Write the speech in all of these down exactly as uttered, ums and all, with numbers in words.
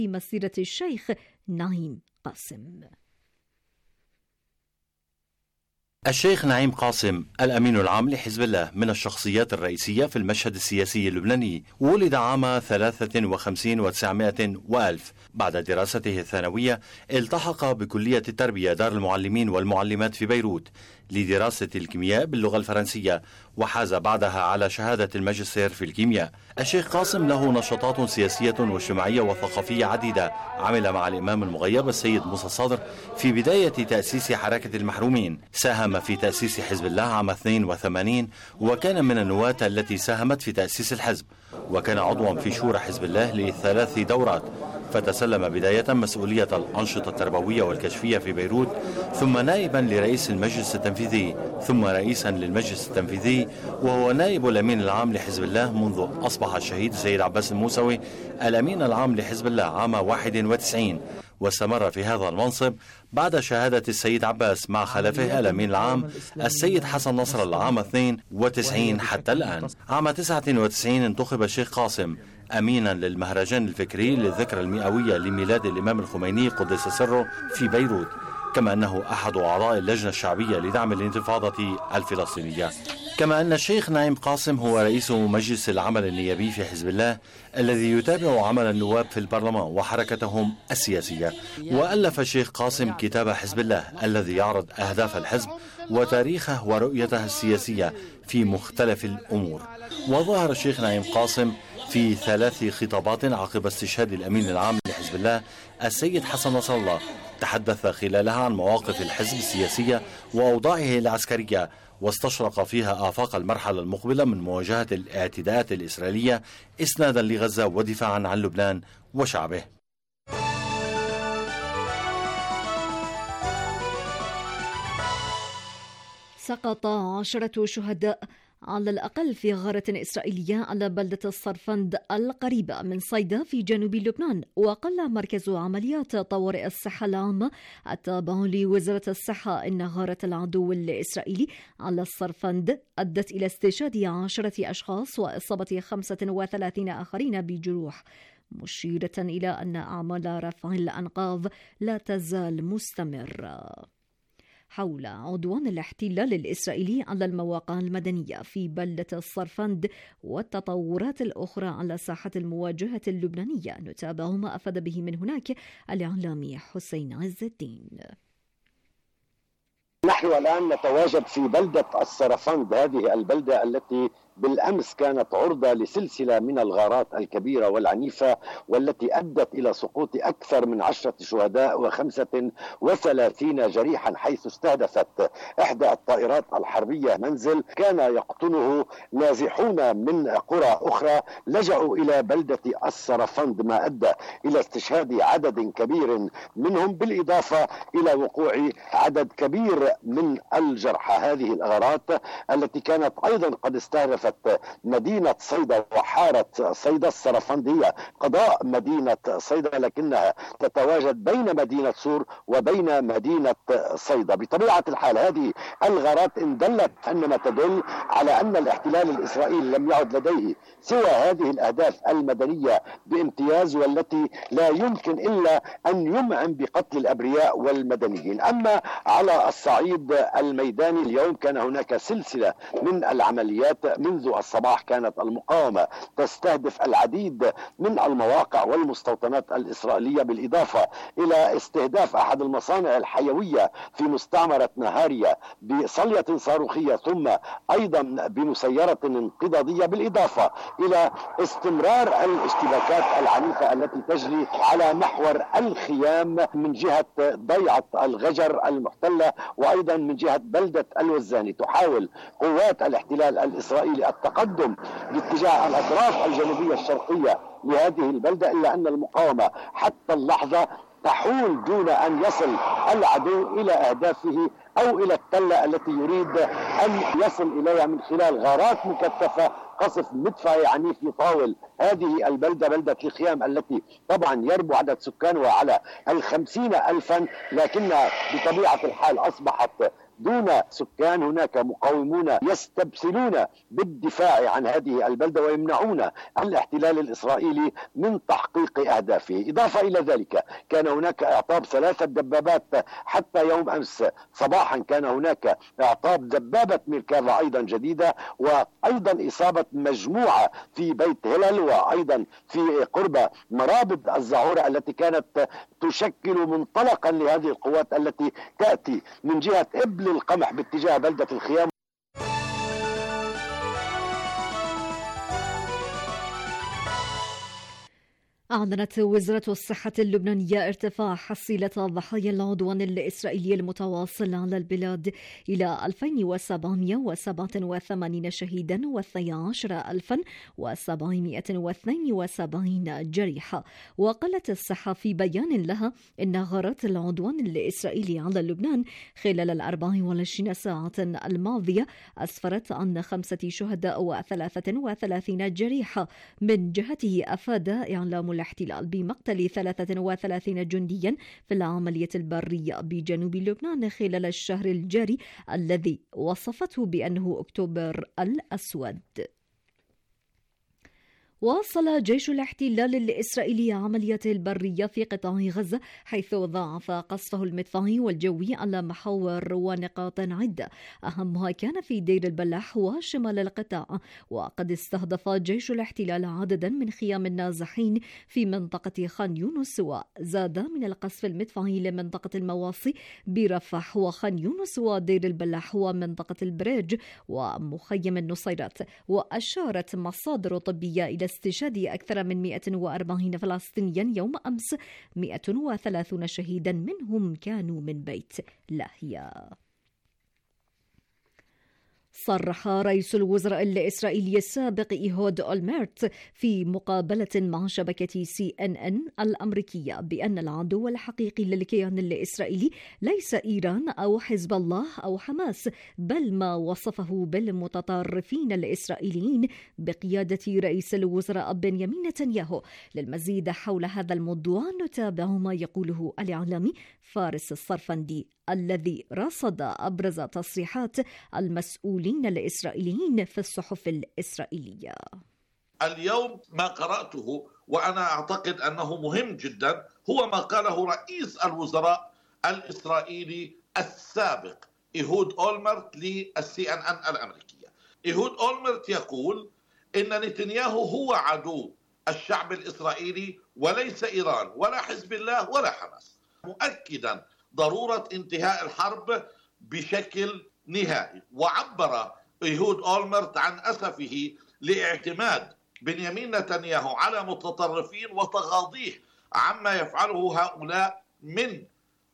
في مسيرة الشيخ نعيم قاسم. الشيخ نعيم قاسم الأمين العام لحزب الله من الشخصيات الرئيسية في المشهد السياسي اللبناني. ولد عام ثلاثة وخمسين وتسعمائة وألف. بعد دراسته الثانوية التحق بكلية التربية دار المعلمين والمعلمات في بيروت لدراسة الكيمياء باللغة الفرنسية، وحاز بعدها على شهادة الماجستير في الكيمياء. الشيخ قاسم له نشاطات سياسية واجتماعية وثقافية عديدة. عمل مع الإمام المغيب السيد موسى الصدر في بداية تأسيس حركة المحرومين. ساهم في تأسيس حزب الله عام اثنين وثمانين، وكان من النواة التي ساهمت في تأسيس الحزب، وكان عضوا في شورى حزب الله لثلاث دورات. فتسلم بداية مسؤولية الأنشطة التربوية والكشفية في بيروت، ثم نائبا لرئيس المجلس التنفيذي، ثم رئيسا للمجلس التنفيذي، وهو نائب الأمين العام لحزب الله منذ أصبح الشهيد السيد عباس الموسوي الأمين العام لحزب الله عام واحد وتسعين، واستمر في هذا المنصب بعد شهادة السيد عباس مع خلفه الأمين العام السيد حسن نصر الله عام اثنين وتسعين حتى الآن. عام تسعة وتسعين انتخب الشيخ قاسم أمينا للمهرجان الفكري للذكرى المئوية لميلاد الإمام الخميني قدس سره في بيروت، كما أنه أحد أعضاء اللجنة الشعبية لدعم الانتفاضة الفلسطينية. كما أن الشيخ نعيم قاسم هو رئيس مجلس العمل النيابي في حزب الله الذي يتابع عمل النواب في البرلمان وحركتهم السياسية. وألف الشيخ قاسم كتاب حزب الله الذي يعرض أهداف الحزب وتاريخه ورؤيته السياسية في مختلف الأمور. وظهر الشيخ نعيم قاسم في ثلاث خطابات عقب استشهاد الأمين العام لحزب الله السيد حسن نصر الله، تحدث خلالها عن مواقف الحزب السياسية وأوضاعه العسكرية، واستشرق فيها آفاق المرحلة المقبلة من مواجهة الاعتداءات الإسرائيلية إسنادا لغزة ودفاعا عن لبنان وشعبه. سقط عشرة شهداء على الأقل في غارة إسرائيلية على بلدة الصرفند القريبة من صيدا في جنوب لبنان. وقال مركز عمليات طوارئ الصحة العامة التابع لوزارة الصحة إن غارة العدو الإسرائيلي على الصرفند أدت إلى استشهاد عشرة أشخاص وإصابة خمسة وثلاثين آخرين بجروح، مشيرة إلى أن أعمال رفع الأنقاض لا تزال مستمرة. حول عدوان الاحتلال الإسرائيلي على المواقع المدنية في بلدة الصرفند والتطورات الأخرى على ساحة المواجهة اللبنانية، نتابع ما أفاد به من هناك الإعلامي حسين عز الدين. نحن الآن نتواجد في بلدة الصرفند، هذه البلدة التي بالأمس كانت عرضة لسلسلة من الغارات الكبيرة والعنيفة، والتي أدت إلى سقوط أكثر من عشرة شهداء وخمسة وثلاثين جريحا، حيث استهدفت إحدى الطائرات الحربية منزل كان يقطنه نازحون من قرى أخرى لجأوا إلى بلدة الصرفند، ما أدى إلى استشهاد عدد كبير منهم، بالإضافة إلى وقوع عدد كبير من الجرحى. هذه الغارات التي كانت أيضا قد استهدفت مدينة صيدا وحارة صيدا الصرفندية قضاء مدينة صيدا، لكنها تتواجد بين مدينة سور وبين مدينة صيدا. بطبيعة الحال هذه الغارات إن دلت أنما تدل على أن الاحتلال الإسرائيلي لم يعد لديه سوى هذه الأهداف المدنية بامتياز، والتي لا يمكن إلا أن يمعن بقتل الأبرياء والمدنيين. أما على الصعيد الميداني اليوم كان هناك سلسلة من العمليات منذ الصباح. كانت المقاومة تستهدف العديد من المواقع والمستوطنات الإسرائيلية، بالإضافة إلى استهداف أحد المصانع الحيوية في مستعمرة نهاريا بصلية صاروخية، ثم أيضا بمسيرة انقضاضية، بالإضافة إلى استمرار الاشتباكات العنيفة التي تجري على محور الخيام من جهة ضيعة الغجر المحتلة، وأيضا من جهة بلدة الوزاني. تحاول قوات الاحتلال الإسرائيلي التقدم باتجاه الأطراف الجنوبية الشرقية لهذه البلدة، إلا أن المقاومة حتى اللحظة تحول دون أن يصل العدو إلى أهدافه أو إلى التلة التي يريد أن يصل إليها من خلال غارات مكثفة، قصف مدفعي عنيف يطاول هذه البلدة، بلدة الخيام التي طبعا يربو عدد سكانها على الخمسين ألفا، لكنها بطبيعة الحال أصبحت دون سكان، هناك مقاومون يستبسلون بالدفاع عن هذه البلدة ويمنعون الاحتلال الإسرائيلي من تحقيق أهدافه. إضافة إلى ذلك كان هناك إعطاب ثلاثة دبابات حتى يوم أمس صباحا، كان هناك إعطاب دبابة ميركافا أيضا جديدة، وأيضا إصابة مجموعة في بيت هلال، وأيضا في قرب مرابط الزعورة التي كانت تشكل منطلقا لهذه القوات التي تأتي من جهة إبل القمح باتجاه بلدة الخيام. أعلنت وزارة الصحة اللبنانية ارتفاع حصيلة ضحايا العدوان الإسرائيلي المتواصل على البلاد إلى ألفين وسبعمائة وسبعة وثمانين شهيدا واثني عشر ألفا وسبعمائة واثنين وسبعين جريحا. وقالت الصحة في بيان لها إن غارات العدوان الإسرائيلي على لبنان خلال الأربع والعشرين ساعة الماضية أسفرت عن خمسة شهداء وثلاثة وثلاثين جريحا. من جهته أفاد إعلام الاحتلال بمقتل ثلاثة وثلاثين جنديا في العملية البرية بجنوب لبنان خلال الشهر الجاري الذي وصفته بأنه أكتوبر الأسود. واصل جيش الاحتلال الإسرائيلي عملياته البرية في قطاع غزة، حيث ضاعف قصفه المدفعي والجوي على محاور ونقاط عدة، أهمها كان في دير البلح وشمال القطاع. وقد استهدف جيش الاحتلال عددا من خيام النازحين في منطقة خان يونس، وزاد من القصف المدفعي لمنطقة المواصي برفح وخان يونس ودير البلح ومنطقة البريج ومخيم النصيرات. وأشارت مصادر طبية إلى استشهاد أكثر من مئة وأربعين فلسطينيا يوم أمس، مئة وثلاثين شهيدا منهم كانوا من بيت لاهيا. صرح رئيس الوزراء الإسرائيلي السابق إيهود أولمرت في مقابلة مع شبكة سي إن إن الأمريكية بأن العدو الحقيقي للكيان الإسرائيلي ليس إيران أو حزب الله أو حماس، بل ما وصفه بالمتطرفين الإسرائيليين بقيادة رئيس الوزراء بنيامين نتنياهو. للمزيد حول هذا الموضوع نتابع ما يقوله الإعلامي فارس الصرفندي الذي رصد أبرز تصريحات المسؤولين الإسرائيليين في الصحف الإسرائيلية. اليوم ما قرأته وأنا أعتقد أنه مهم جدا هو ما قاله رئيس الوزراء الإسرائيلي السابق إيهود أولمرت للسي إن إن الأمريكية. إيهود أولمرت يقول إن نتنياهو هو عدو الشعب الإسرائيلي وليس إيران ولا حزب الله ولا حماس، مؤكدا ضرورة انتهاء الحرب بشكل نهائي. وعبر إيهود أولمرت عن أسفه لاعتماد بنيامين نتنياهو على متطرفين وتغاضيه عما يفعله هؤلاء من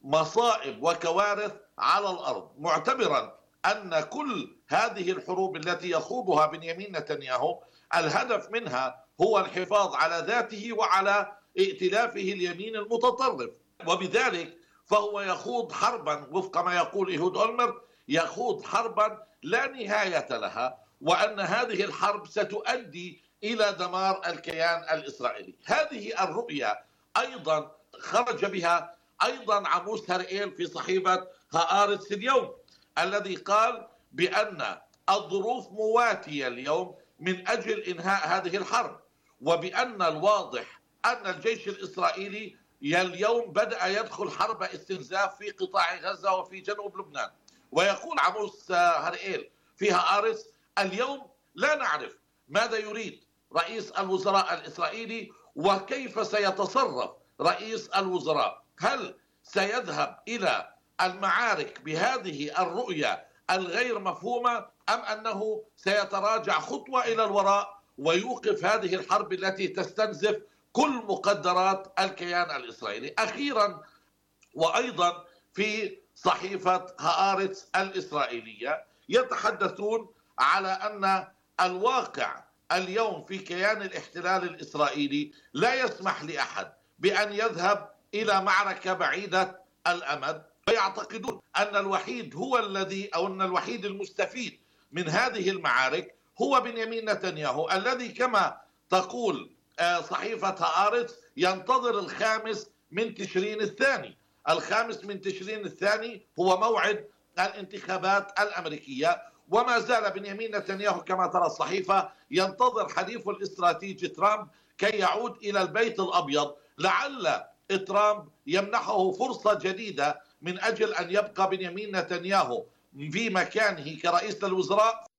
مصائب وكوارث على الأرض، معتبرا أن كل هذه الحروب التي يخوضها بنيامين نتنياهو الهدف منها هو الحفاظ على ذاته وعلى ائتلافه اليمين المتطرف، وبذلك فهو يخوض حربا وفق ما يقول إيهود أولمرت، يخوض حربا لا نهاية لها، وأن هذه الحرب ستؤدي إلى دمار الكيان الإسرائيلي. هذه الرؤية أيضا خرج بها أيضا عموس هرئيل في صحيفة هآرتس اليوم، الذي قال بأن الظروف مواتية اليوم من أجل إنهاء هذه الحرب، وبأن الواضح أن الجيش الإسرائيلي اليوم بدأ يدخل حرب استنزاف في قطاع غزة وفي جنوب لبنان. ويقول عموس هرئيل في هآرتس: اليوم لا نعرف ماذا يريد رئيس الوزراء الإسرائيلي وكيف سيتصرف رئيس الوزراء، هل سيذهب إلى المعارك بهذه الرؤية الغير مفهومة أم أنه سيتراجع خطوة إلى الوراء ويوقف هذه الحرب التي تستنزف كل مقدرات الكيان الإسرائيلي. أخيرا وأيضا في صحيفة هآرتس الإسرائيلية يتحدثون على أن الواقع اليوم في كيان الاحتلال الإسرائيلي لا يسمح لأحد بأن يذهب إلى معركة بعيدة الأمد، ويعتقدون أن الوحيد هو الذي أو أن الوحيد المستفيد من هذه المعارك هو بنيامين نتنياهو، الذي كما تقول صحيفة هآرتس ينتظر الخامس من تشرين الثاني. الخامس من تشرين الثاني هو موعد الانتخابات الأمريكية. وما زال بنيامين نتنياهو كما ترى الصحيفة ينتظر حليفه الاستراتيجي ترامب كي يعود إلى البيت الأبيض، لعل ترامب يمنحه فرصة جديدة من أجل أن يبقى بنيامين نتنياهو في مكانه كرئيس الوزراء.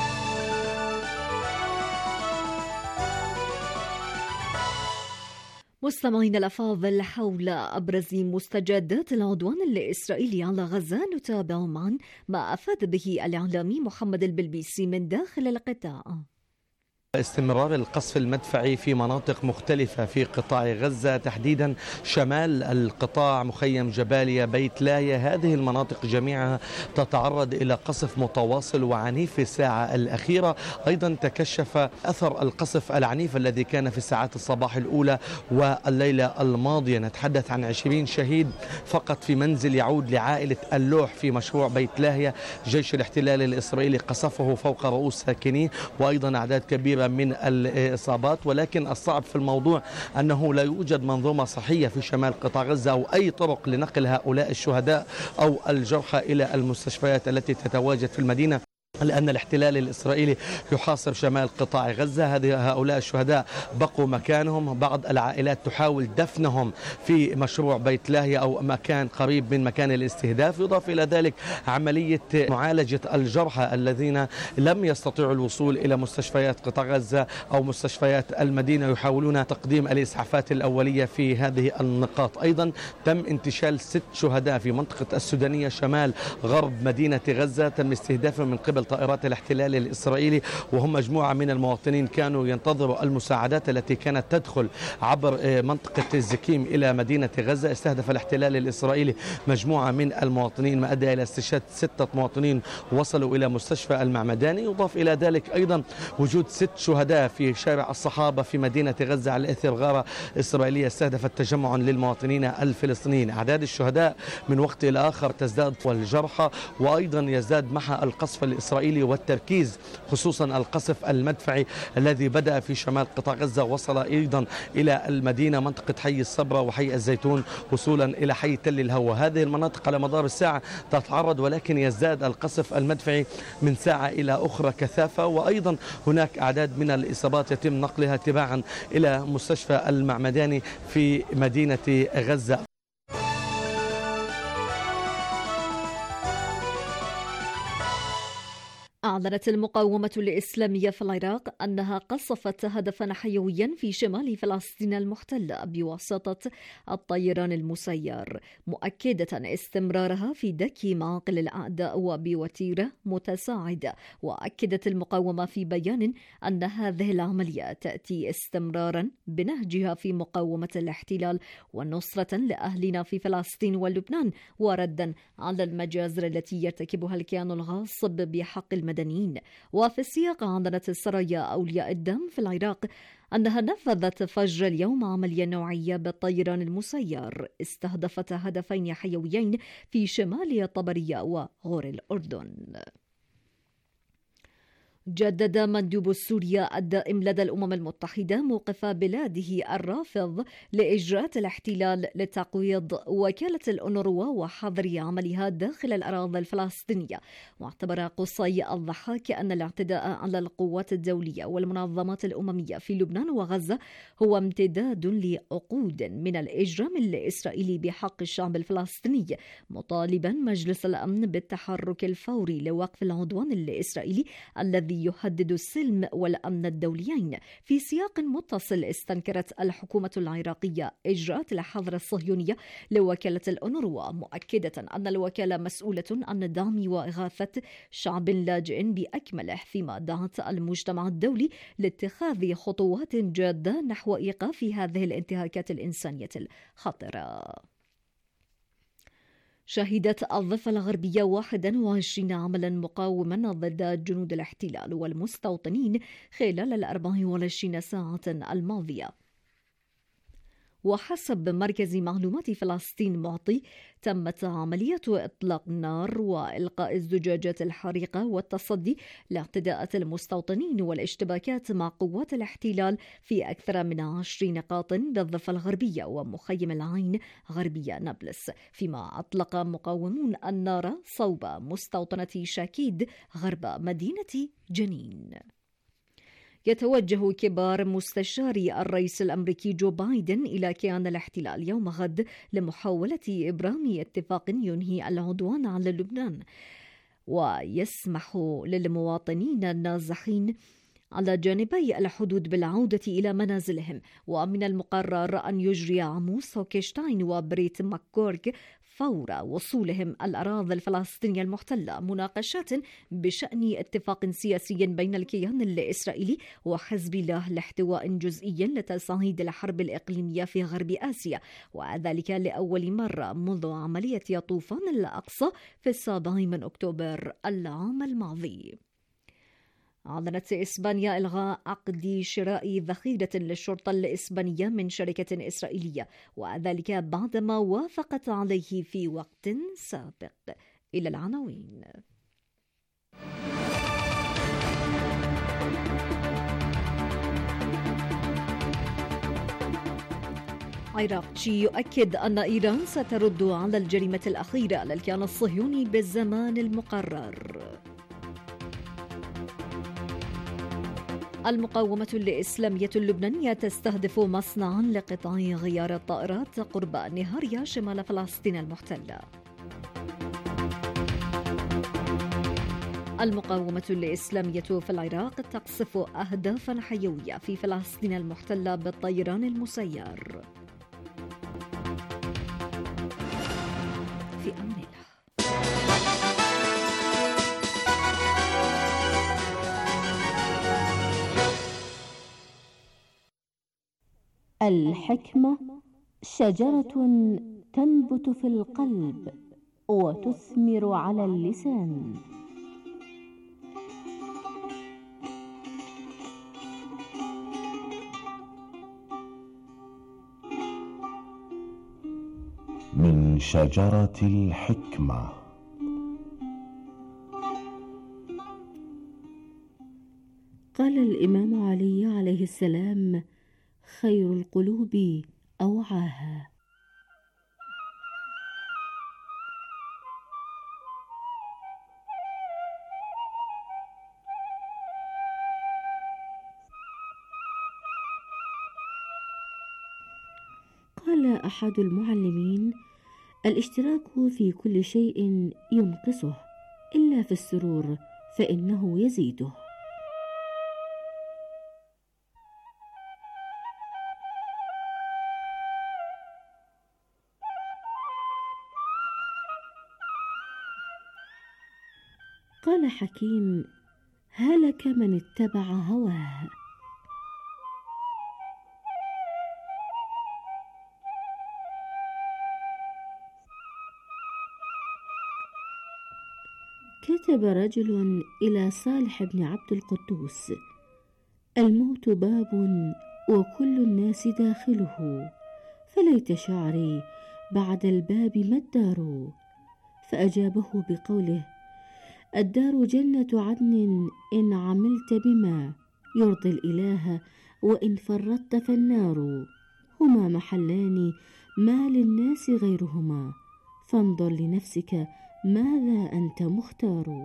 مستمعينا الأفاضل، حول أبرز مستجدات العدوان الإسرائيلي على غزة نتابع معا ما أفاد به الإعلامي محمد البلبيسي من داخل القطاع. استمرار القصف المدفعي في مناطق مختلفة في قطاع غزة، تحديدا شمال القطاع، مخيم جباليا، بيت لاهيا، هذه المناطق جميعها تتعرض إلى قصف متواصل وعنيف في الساعة الأخيرة. أيضا تكشف أثر القصف العنيف الذي كان في ساعات الصباح الأولى والليلة الماضية. نتحدث عن عشرين شهيد فقط في منزل يعود لعائلة اللوح في مشروع بيت لاهيا. جيش الاحتلال الإسرائيلي قصفه فوق رؤوس ساكنيه، وأيضا أعداد كبيرة من الإصابات. ولكن الصعب في الموضوع أنه لا يوجد منظومة صحية في شمال قطاع غزة أو أي طرق لنقل هؤلاء الشهداء أو الجرحى إلى المستشفيات التي تتواجد في المدينة، لأن الاحتلال الإسرائيلي يحاصر شمال قطاع غزة. هذه هؤلاء الشهداء بقوا مكانهم، بعض العائلات تحاول دفنهم في مشروع بيت لاهيا أو مكان قريب من مكان الاستهداف. يضاف إلى ذلك عملية معالجة الجرحى الذين لم يستطيعوا الوصول إلى مستشفيات قطاع غزة أو مستشفيات المدينة، يحاولون تقديم الإسعافات الأولية في هذه النقاط. أيضا تم انتشال ست شهداء في منطقة السودانية شمال غرب مدينة غزة، تم استهدافهم من قبل طائرات الاحتلال الإسرائيلي، وهم مجموعة من المواطنين كانوا ينتظروا المساعدات التي كانت تدخل عبر منطقة الزكيم إلى مدينة غزة. استهدف الاحتلال الإسرائيلي مجموعة من المواطنين، ما أدى إلى استشهاد ستة مواطنين وصلوا إلى مستشفى المعمداني. يضاف إلى ذلك أيضا وجود ست شهداء في شارع الصحابة في مدينة غزة على إثر غارة إسرائيلية استهدفت تجمعا للمواطنين الفلسطينيين. أعداد الشهداء من وقت إلى آخر تزداد والجرحى، وأيضا يزداد معها القصف الإسرائيلي والتركيز، خصوصا القصف المدفعي الذي بدأ في شمال قطاع غزة وصل أيضا إلى المدينة، منطقة حي الصبرة وحي الزيتون، وصولا إلى حي تل الهوى. هذه المناطق على مدار الساعة تتعرض، ولكن يزداد القصف المدفعي من ساعة إلى أخرى كثافة. وأيضا هناك أعداد من الإصابات يتم نقلها تباعا إلى مستشفى المعمداني في مدينة غزة. أعلنت المقاومة الإسلامية في العراق أنها قصفت هدفا حيويا في شمال فلسطين المحتلة بواسطة الطيران المسير، مؤكدة استمرارها في دك معاقل الأعداء وبوتيرة متساعدة. وأكدت المقاومة في بيان أن هذه العملية تأتي استمرارا بنهجها في مقاومة الاحتلال ونصرة لأهلنا في فلسطين ولبنان، وردا على المجازر التي يرتكبها الكيان الغاصب بحق المدنيين. وفي السياق أعلنت السرايا أولياء الدم في العراق أنها نفذت فجر اليوم عملية نوعية بالطيران المسير استهدفت هدفين حيويين في شمال طبرية وغور الأردن. جدد مندوب سوريا الدائم لدى الأمم المتحدة موقف بلاده الرافض لإجراءات الاحتلال لتقويض وكالة الأونروا وحظر عملها داخل الأراضي الفلسطينية. واعتبر قصي الضحاك أن الاعتداء على القوات الدولية والمنظمات الأممية في لبنان وغزة هو امتداد لعقود من الإجرام الإسرائيلي بحق الشعب الفلسطيني، مطالبا مجلس الأمن بالتحرك الفوري لوقف العدوان الإسرائيلي الذي يهدد السلم والأمن الدوليين. في سياق متصل استنكرت الحكومة العراقية إجراءات الحظر الصهيونية لوكالة الأونروا، مؤكدة أن الوكالة مسؤولة عن دعم وإغاثة شعب لاجئ بأكمله، فيما دعت المجتمع الدولي لاتخاذ خطوات جادة نحو إيقاف هذه الانتهاكات الإنسانية الخطرة. شهدت الضفة الغربية واحد وعشرين عملا مقاوما ضد جنود الاحتلال والمستوطنين خلال الأربع والعشرين ساعة الماضية. وحسب مركز معلومات فلسطين معطي تمت عمليات إطلاق النار وإلقاء الزجاجات الحارقة والتصدي لاعتداءات المستوطنين والاشتباكات مع قوات الاحتلال في أكثر من عشر نقاط بالضفة الغربية ومخيم العين غربية نابلس، فيما أطلق مقاومون النار صوب مستوطنة شاكيد غرب مدينة جنين. يتوجه كبار مستشاري الرئيس الأمريكي جو بايدن إلى كيان الاحتلال يوم غد لمحاولة إبرام اتفاق ينهي العدوان على لبنان ويسمح للمواطنين النازحين على جانبي الحدود بالعودة إلى منازلهم. ومن المقرر أن يجري عموس هوكشتاين وبريت ماككورغ فور وصولهم الأراضي الفلسطينية المحتلة مناقشات بشأن اتفاق سياسي بين الكيان الإسرائيلي وحزب الله لاحتواء جزئي لتصعيد الحرب الإقليمية في غرب آسيا، وذلك لأول مرة منذ عملية طوفان الأقصى في السابع من أكتوبر العام الماضي. أعلنت إسبانيا إلغاء عقد شراء ذخيرة للشرطة الإسبانية من شركة إسرائيلية، وذلك بعدما وافقت عليه في وقت سابق. إلى العناوين. عراقي يؤكد أن إيران سترد على الجريمة الأخيرة للكيان الصهيوني بالزمان المقرر. المقاومة الإسلامية اللبنانية تستهدف مصنعا لقطع غيار الطائرات قرب نهاريا شمال فلسطين المحتلة. المقاومة الإسلامية في العراق تقصف أهدافا حيوية في فلسطين المحتلة بالطيران المسير. في أمان الله. الحكمة شجرة تنبت في القلب وتثمر على اللسان. من شجرة الحكمة. قال الإمام علي عليه السلام: خير القلوب أوعاها. قال أحد المعلمين: الاشتراك في كل شيء ينقصه إلا في السرور فإنه يزيده. قال حكيم: هلك من اتبع هواه. كتب رجل إلى صالح بن عبد القدوس: الموت باب وكل الناس داخله، فليت شعري بعد الباب ما الدار. فأجابه بقوله: الدار جنة عدن إن عملت بما يرضي الإله، وإن فرطت فالنار. هما محلان ما للناس غيرهما، فانظر لنفسك ماذا أنت مختار.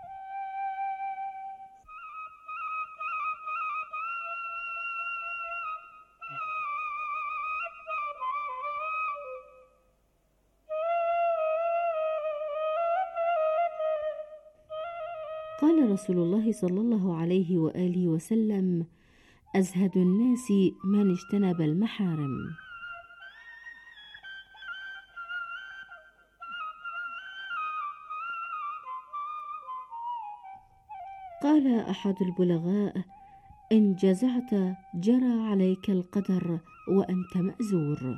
قال رسول الله صلى الله عليه وآله وسلم: أزهد الناس من اجتنب المحارم. قال أحد البلغاء: إن جزعت جرى عليك القدر وأنت مأزور.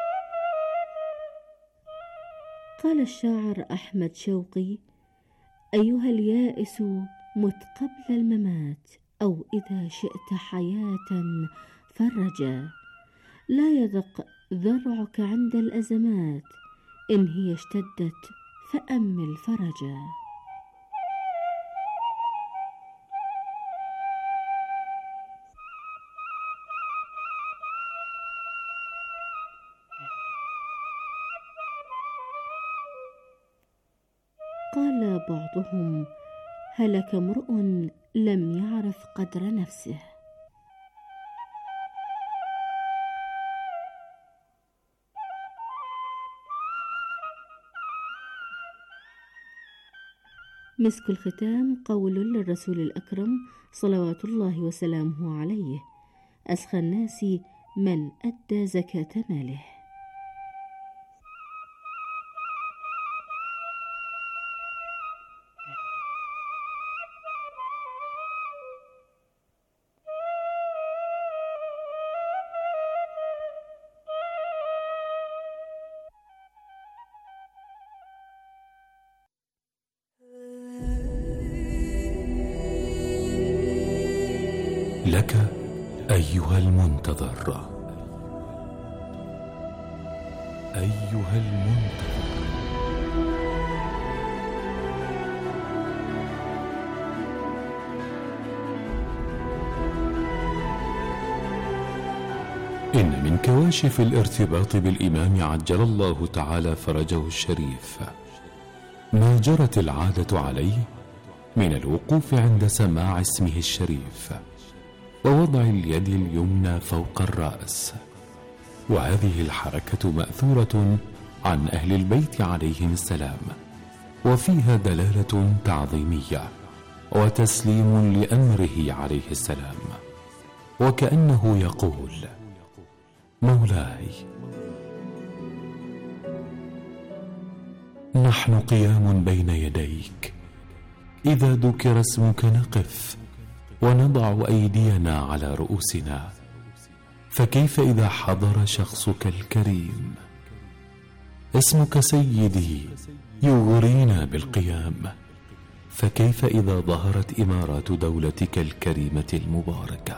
قال الشاعر أحمد شوقي: أيها اليائس مت قبل الممات، أو إذا شئت حياة فرجا. لا يضق ذرعك عند الأزمات، إن هي اشتدت فأمل فرجا. قال بعضهم: هلك امرؤ لم يعرف قدر نفسه. مسك الختام قول للرسول الأكرم صلوات الله وسلامه عليه: أسخى الناس من أدى زكاة ماله. لك أيها المنتظر، أيها المنتظر، إن من كواشف الارتباط بالإمام عجل الله تعالى فرجه الشريف ما جرت العادة عليه من الوقوف عند سماع اسمه الشريف ووضع اليد اليمنى فوق الرأس، وهذه الحركة مأثورة عن أهل البيت عليهم السلام، وفيها دلالة تعظيمية وتسليم لأمره عليه السلام، وكأنه يقول: مولاي، نحن قيام بين يديك، إذا ذكر اسمك نقف ونضع أيدينا على رؤوسنا، فكيف إذا حضر شخصك الكريم؟ اسمك سيدي يغرينا بالقيام، فكيف إذا ظهرت إمارات دولتك الكريمة المباركة؟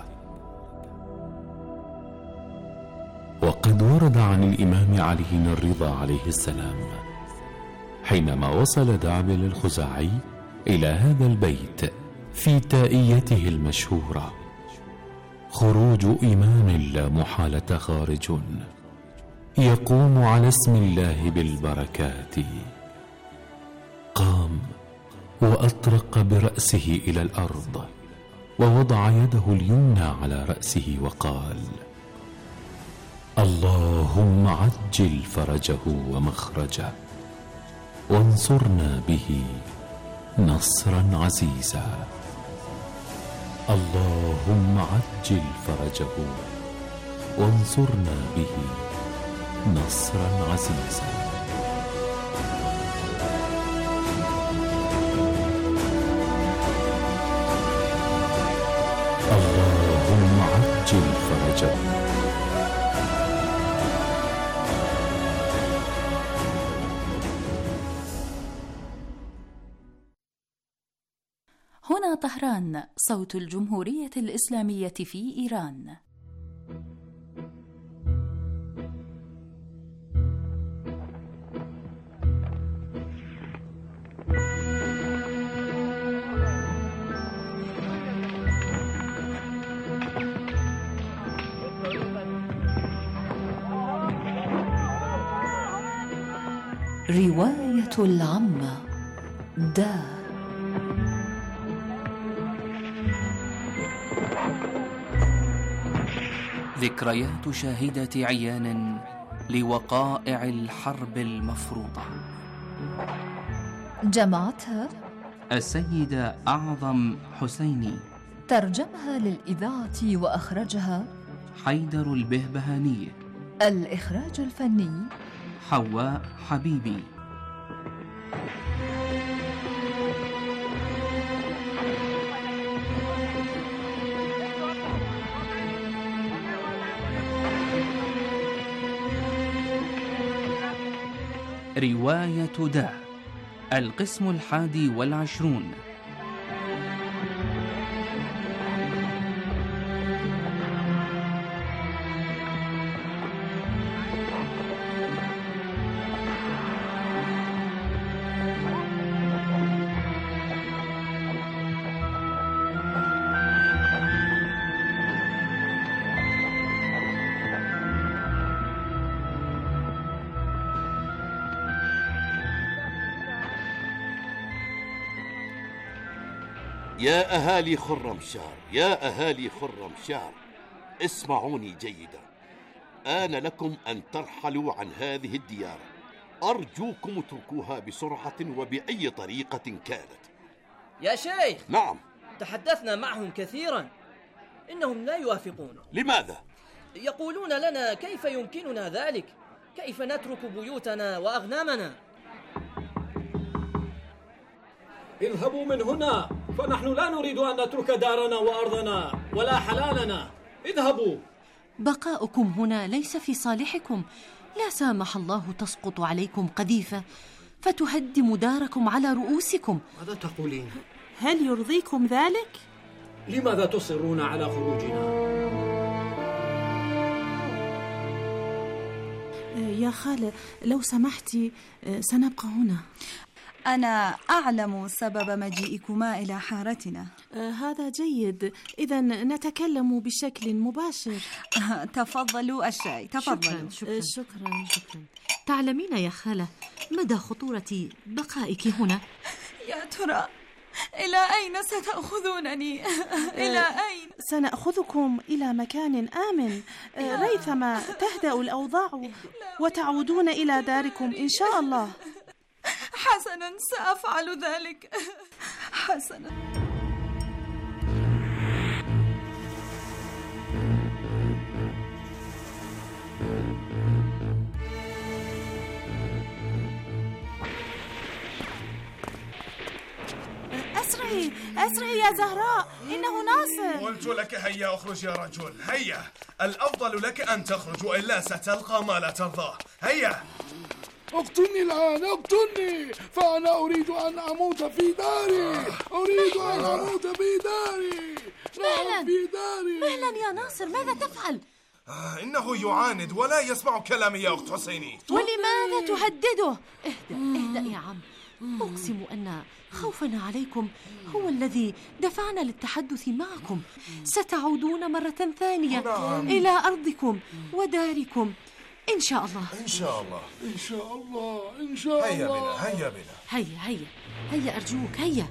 وقد ورد عن الإمام علي الرضا عليه السلام حينما وصل دعبل الخزاعي إلى هذا البيت في تائيته المشهورة: خروج إمام لا محالة خارج، يقوم على اسم الله بالبركات. قام وأطرق برأسه إلى الأرض ووضع يده اليمنى على رأسه وقال: اللهم عجل فرجه ومخرجه، وانصرنا به نصرا عزيزا. اللهم عجل فرجه وانصرنا به نصرا عزيزا. اللهم عجل فرجه. هنا طهران، صوت الجمهورية الإسلامية في إيران. رواية العمة دا. ذكريات شاهدة عيان لوقائع الحرب المفروضة، جمعتها السيدة أعظم حسيني، ترجمها للإذاعة وأخرجها حيدر البهبهاني، الإخراج الفني حواء حبيبي. رواية دا، القسم الحادي والعشرون. يا أهالي خرمشار، يا أهالي خرمشار، اسمعوني جيدا. آن لكم أن ترحلوا عن هذه الديار. أرجوكم اتركوها بسرعة وبأي طريقة كانت. يا شيخ. نعم. تحدثنا معهم كثيرا، إنهم لا يوافقون. لماذا؟ يقولون لنا كيف يمكننا ذلك؟ كيف نترك بيوتنا وأغنامنا؟ اذهبوا من هنا، فنحن لا نريد أن نترك دارنا وأرضنا ولا حلالنا. اذهبوا. بقاؤكم هنا ليس في صالحكم. لا سامح الله تسقط عليكم قذيفة فتهدم داركم على رؤوسكم. ماذا تقولين؟ هل يرضيكم ذلك؟ لماذا تصرون على خروجنا؟ يا خالة، لو سمحتي سنبقى هنا. أنا أعلم سبب مجيئكما إلى حارتنا. آه هذا جيد، إذن نتكلم بشكل مباشر. آه تفضلوا الشاي، تفضلوا. شكرا شكرا, شكرا, شكرا. تعلمين يا خالة مدى خطورة بقائك هنا؟ يا ترى إلى أين ستأخذونني؟ إلى أين؟ سنأخذكم إلى مكان آمن ريثما تهدأ الأوضاع وتعودون إلى داركم إن شاء الله. حسنا، سأفعل ذلك. حسنا. أسرعي أسرعي يا زهراء، إنه ناصر. قلت لك هيا اخرج يا رجل، هيا. الأفضل لك أن تخرج وإلا ستلقى ما لا ترضاه. هيا. اقتلني الآن، اقتلني، فأنا أريد أن أموت في داري. أريد أن أموت في داري. مهلا في داري. مهلا يا ناصر، ماذا تفعل؟ آه إنه يعاند ولا يسمع كلامي يا أخت حسيني. ولماذا تهدده؟ اهدأ اهدأ يا عم. أقسم أن خوفنا عليكم هو الذي دفعنا للتحدث معكم. ستعودون مرة ثانية إلى أرضكم وداركم إن شاء الله. إن شاء الله إن شاء الله إن شاء الله. هيا بنا هيا بنا هيا هيا هيا أرجوك هيا.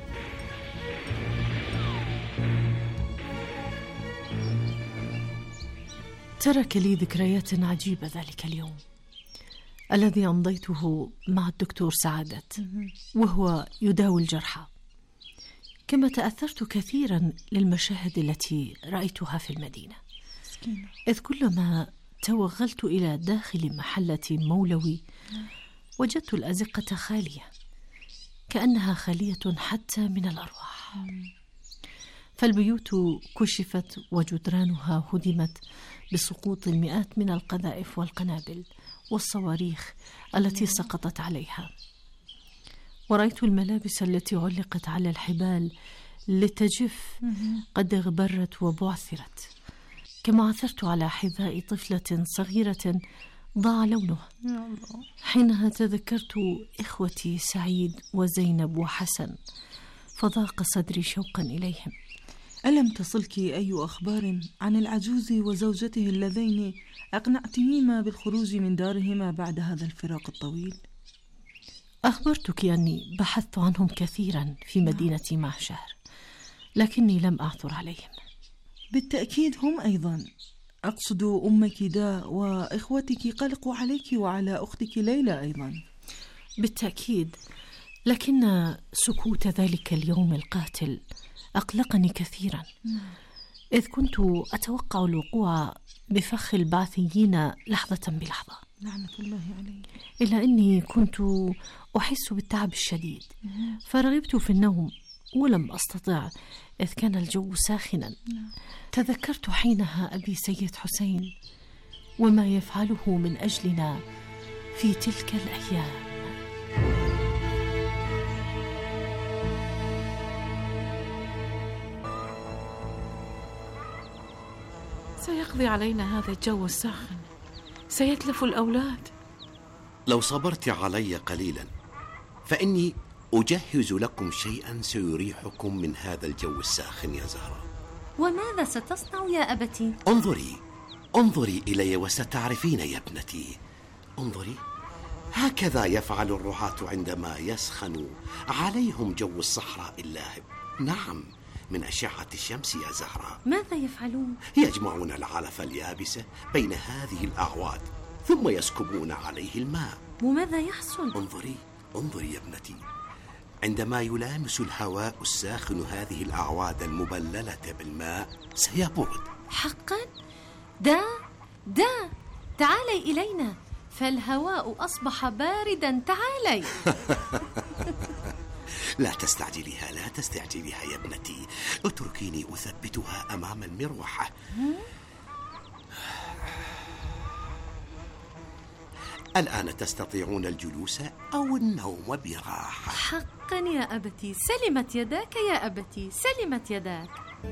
ترك لي ذكريات عجيبة ذلك اليوم الذي أمضيته مع الدكتور سعادة وهو يداوي الجرحى. كما تأثرت كثيرا للمشاهد التي رأيتها في المدينة، إذ كلما توغلت إلى داخل محلة مولوي وجدت الأزقة خالية، كأنها خالية حتى من الأرواح. فالبيوت كشفت وجدرانها هدمت بسقوط المئات من القذائف والقنابل والصواريخ التي سقطت عليها. ورأيت الملابس التي علقت على الحبال لتجف قد اغبرت وبعثرت. كما عثرت على حذاء طفلة صغيرة ضاع لونه. حينها تذكرت إخوتي سعيد وزينب وحسن، فضاق صدري شوقا إليهم. ألم تصلك أي أخبار عن العجوز وزوجته اللذين أقنعتهما بالخروج من دارهما بعد هذا الفراق الطويل؟ أخبرتك أني بحثت عنهم كثيرا في مدينة معشهر، لكني لم أعثر عليهم. بالتأكيد هم أيضا. أقصد أمك داء وإخوتك قلقوا عليك وعلى أختك ليلى أيضا. بالتأكيد، لكن سكوت ذلك اليوم القاتل أقلقني كثيرا، إذ كنت أتوقع الوقوع بفخ البعثيين لحظة بلحظة. لعنة الله عليه. إلا أني كنت أحس بالتعب الشديد، فرغبت في النوم ولم أستطع، إذ كان الجو ساخنا. تذكرت حينها أبي سيد حسين وما يفعله من أجلنا في تلك الأيام. سيقضي علينا هذا الجو الساخن، سيتلف الأولاد. لو صبرت علي قليلا فإني أجهز لكم شيئا سيريحكم من هذا الجو الساخن يا زهرة. وماذا ستصنع يا أبتي؟ انظري انظري إلي وستعرفين يا ابنتي. انظري، هكذا يفعل الرعاة عندما يسخن عليهم جو الصحراء اللاهب، نعم، من أشعة الشمس يا زهرة. ماذا يفعلون؟ يجمعون العلف اليابس بين هذه الأعواد ثم يسكبون عليه الماء. وماذا يحصل؟ انظري انظري يا ابنتي، عندما يلامس الهواء الساخن هذه الأعواد المبللة بالماء سيبرد. حقا؟ دا دا تعالي إلينا، فالهواء أصبح باردا، تعالي. لا تستعجليها لا تستعجليها يا ابنتي، اتركيني أثبتها أمام المروحة. الآن تستطيعون الجلوس أو النوم براحة. حقا يا أبتي، سلمت يداك يا أبتي، سلمت يداك.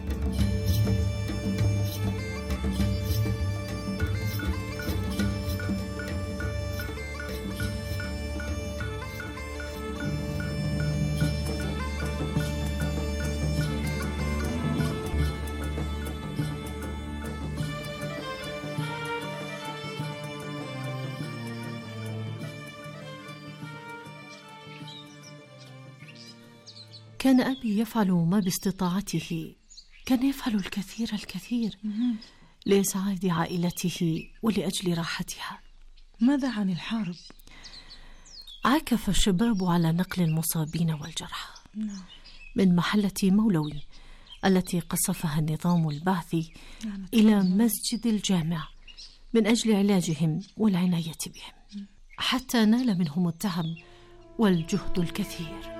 كان أبي يفعل ما باستطاعته، كان يفعل الكثير الكثير لإسعاد عائلته ولأجل راحتها. ماذا عن الحرب؟ عكف الشباب على نقل المصابين والجرحى من محلة مولوي التي قصفها النظام البعثي إلى مسجد الجامع من أجل علاجهم والعناية بهم، حتى نال منهم التعب والجهد الكثير.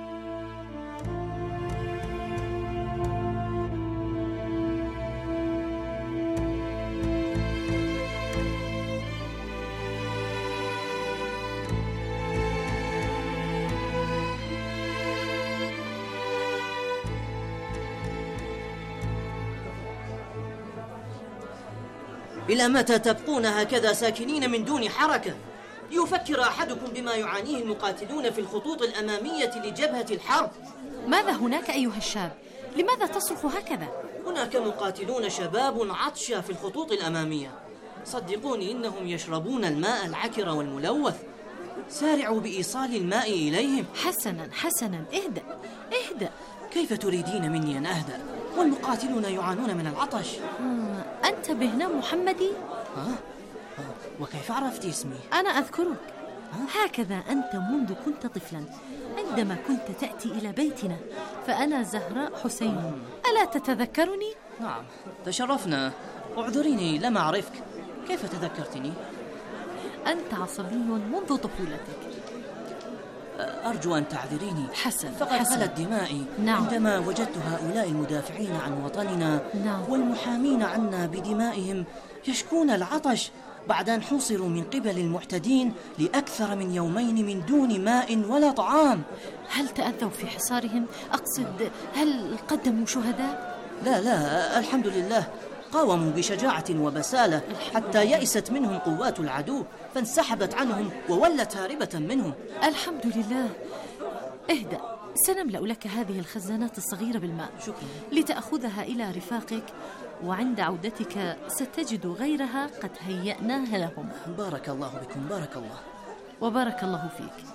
إلى متى تبقون هكذا ساكنين من دون حركة؟ ليفكر أحدكم بما يعانيه المقاتلون في الخطوط الأمامية لجبهة الحرب. ماذا هناك أيها الشاب؟ لماذا تصرخ هكذا؟ هناك مقاتلون شباب عطشى في الخطوط الأمامية، صدقوني إنهم يشربون الماء العكر والملوث. سارعوا بإيصال الماء إليهم. حسنا حسنا، اهدأ اهدأ. كيف تريدين مني أن أهدأ والمقاتلون يعانون من العطش؟ آه، أنت بهنام محمدي؟ آه. آه. وكيف عرفت اسمي؟ أنا أذكرك. آه. هكذا أنت منذ كنت طفلا، عندما كنت تأتي إلى بيتنا، فأنا زهراء حسين. مم. ألا تتذكرني؟ نعم تشرفنا. اعذريني لم أعرفك، كيف تذكرتني؟ أنت عصبي منذ طفولتك. أرجو أن تعذريني. حسن فقد حسن. خلت دمائي نعم. عندما وجدت هؤلاء المدافعين عن وطننا نعم. والمحامين عنا بدمائهم يشكون العطش بعد أن حوصروا من قبل المعتدين لأكثر من يومين من دون ماء ولا طعام. هل تأذوا في حصارهم؟ أقصد، هل قدموا شهداء؟ لا لا الحمد لله، قاوموا بشجاعة وبسالة حتى يئست منهم قوات العدو فانسحبت عنهم وولت هاربة منهم. الحمد لله. اهدأ، سنملأ لك هذه الخزانات الصغيرة بالماء. شكرا. لتأخذها إلى رفاقك، وعند عودتك ستجد غيرها قد هيأناها لهم. بارك الله بكم. بارك الله. وبارك الله فيك.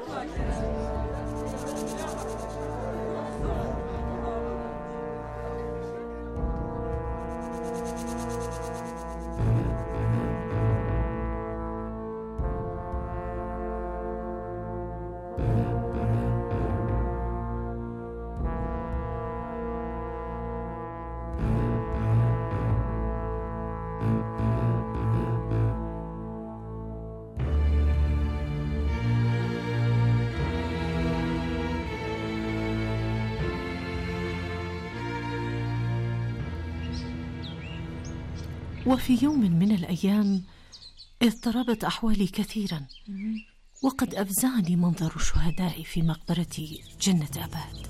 وفي يوم من الأيام اضطربت أحوالي كثيرا، وقد أفزعني منظر الشهداء في مقبرة جنة أباد.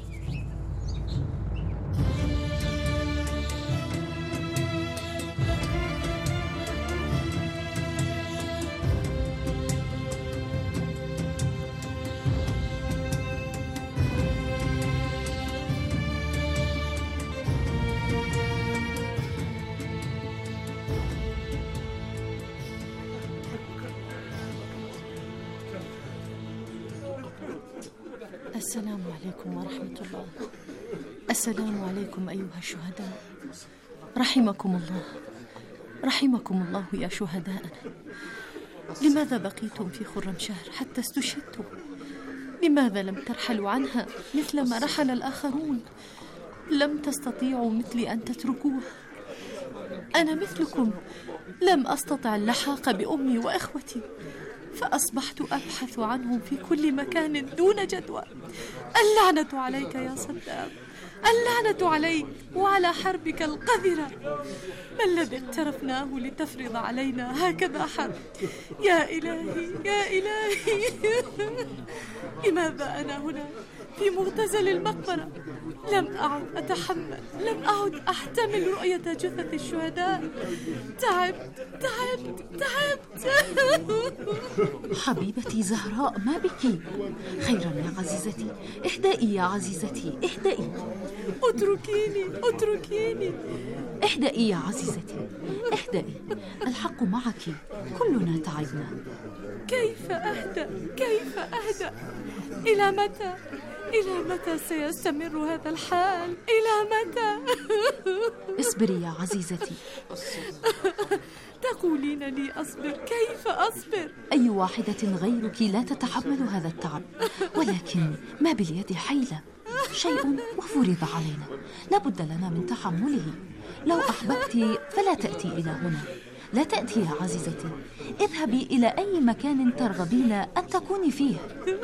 السلام عليكم ورحمة الله. السلام عليكم أيها الشهداء. رحمكم الله، رحمكم الله يا شهداءنا. لماذا بقيتم في خرمشهر حتى استشهدتم؟ لماذا لم ترحلوا عنها مثل ما رحل الآخرون؟ لم تستطيعوا مثلي أن تتركوها. أنا مثلكم لم أستطع اللحاق بأمي وإخوتي، فأصبحت أبحث عنهم في كل مكان دون جدوى. اللعنة عليك يا صدام، اللعنة عليك وعلى حربك القذرة. ما الذي اقترفناه لتفرض علينا هكذا حرب؟ يا إلهي يا إلهي، لماذا أنا هنا في مغتزل المقبرة؟ لم أعد أتحمل، لم أعد أحتمل رؤية جثث الشهداء. تعبت تعبت تعبت. حبيبتي زهراء، ما بك؟ خيرا يا عزيزتي، اهدئي يا عزيزتي، اهدئي. اتركيني اتركيني. اهدئي يا عزيزتي، اهدئي، الحق معك، كلنا تعبنا. كيف أهدأ؟ كيف أهدأ؟ إلى متى؟ إلى متى سيستمر هذا الحال؟ إلى متى؟ اصبري يا عزيزتي. تقولين لي أصبر، كيف أصبر؟ أي واحدة غيرك لا تتحمل هذا التعب، ولكن ما باليد حيلة، شيء وفرض علينا لابد لنا من تحمله. لو أحببت فلا تأتي إلى هنا، لا تأتي يا عزيزتي، اذهبي إلى أي مكان ترغبين أن تكوني فيه.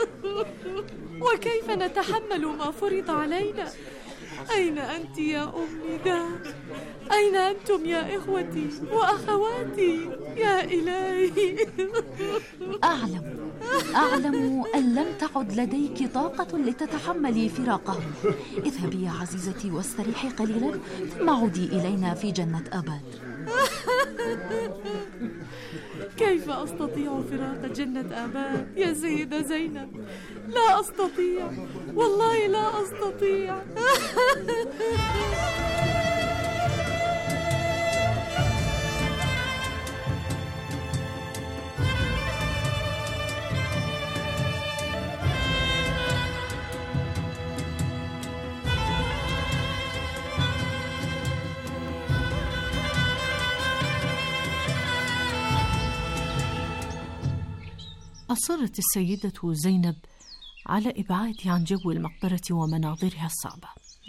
وكيف نتحمل ما فرض علينا؟ أين أنت يا أمي دار؟ أين أنتم يا إخوتي وأخواتي؟ يا إلهي. أعلم أعلم أن لم تعد لديك طاقة لتتحملي فراقهم. اذهبي يا عزيزتي واستريحي قليلا، ثم عودي إلينا في جنة آباد. كيف أستطيع فراق جنة آباد يا سيدة زينب؟ لا أستطيع، والله لا أستطيع. أصرت السيدة زينب على إبعادي عن جو المقبرة ومناظرها الصعبة،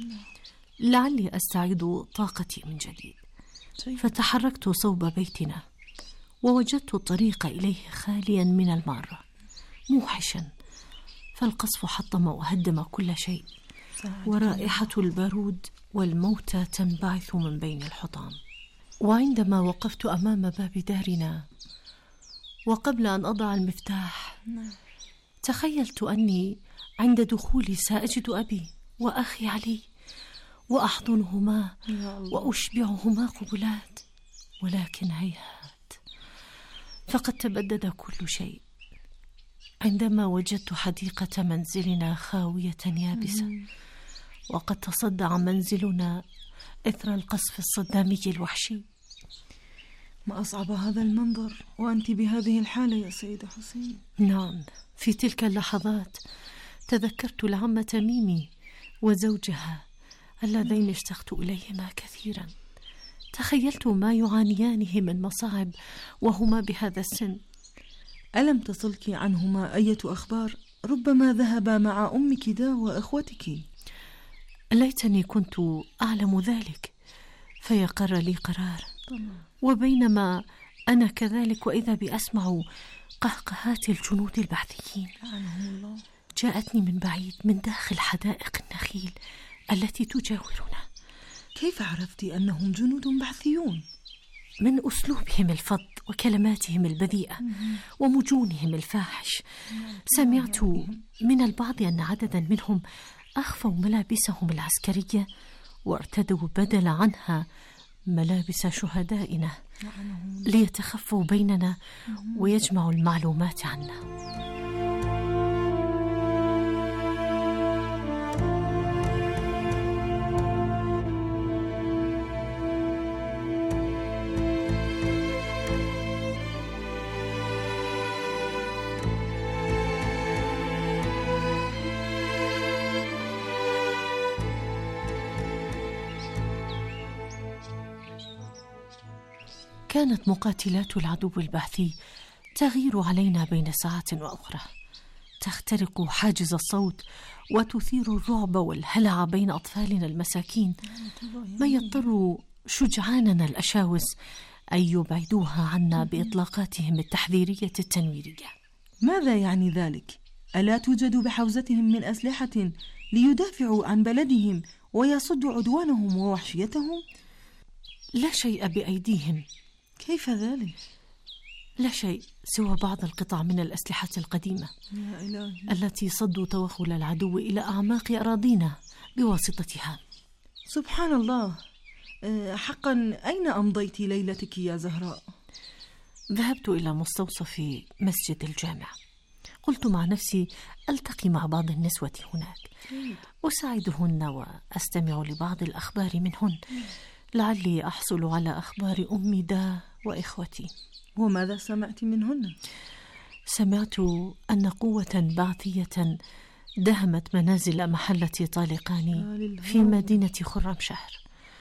لعلي أستعيد طاقتي من جديد. فتحركت صوب بيتنا ووجدت الطريق إليه خاليا من المارة، موحشا، فالقصف حطم وهدم كل شيء، ورائحة البارود والموتى تنبعث من بين الحطام. وعندما وقفت أمام باب دارنا وقبل أن أضع المفتاح، تخيلت أني عند دخولي سأجد أبي وأخي علي وأحضنهما وأشبعهما قبلات، ولكن هيهات، فقد تبدد كل شيء عندما وجدت حديقة منزلنا خاوية يابسة، وقد تصدع منزلنا إثر القصف الصدامي الوحشي. ما أصعب هذا المنظر وأنت بهذه الحالة يا سيدة حسين. نعم، في تلك اللحظات تذكرت العمة ميمي وزوجها اللذين اشتقت إليهما كثيرا. تخيلت ما يعانيانه من مصاعب وهما بهذا السن. ألم تصلك عنهما أية أخبار؟ ربما ذهبا مع أمك دا وإخوتك. ليتني كنت أعلم ذلك فيقر لي قرار. وبينما أنا كذلك وإذا بأسمع قهقهات الجنود البعثيين، جاءتني من بعيد من داخل حدائق النخيل التي تجاورنا. كيف عرفت أنهم جنود بعثيون؟ من أسلوبهم الفظ وكلماتهم البذيئة ومجونهم الفاحش. سمعت من البعض أن عددا منهم أخفوا ملابسهم العسكرية وارتدوا بدل عنها ملابس شهدائنا ليتخفوا بيننا ويجمعوا المعلومات عنا. كانت مقاتلات العدو البعثي تغير علينا بين ساعة وأخرى، تخترق حاجز الصوت وتثير الرعب والهلع بين أطفالنا المساكين، ما يضطر شجعاننا الأشاوس أن يبعدوها عنا بإطلاقاتهم التحذيرية التنويرية. ماذا يعني ذلك؟ ألا توجد بحوزتهم من أسلحة ليدافعوا عن بلدهم ويصدوا عدوانهم ووحشيتهم؟ لا شيء بأيديهم. كيف ذلك؟ لا شيء سوى بعض القطع من الأسلحة القديمة يا إلهي. التي صدوا توغل العدو إلى أعماق أراضينا بواسطتها. سبحان الله. حقا أين أمضيت ليلتك يا زهراء؟ ذهبت إلى مستوصف مسجد الجامع. قلت مع نفسي ألتقي مع بعض النسوة هناك، أساعدهن وأستمع لبعض الأخبار منهن، لعلي أحصل على أخبار أمي دا وإخوتي. وماذا سمعت منهن؟ سمعت أن قوة بعثية دهمت منازل محلة طالقان في مدينة خرمشهر،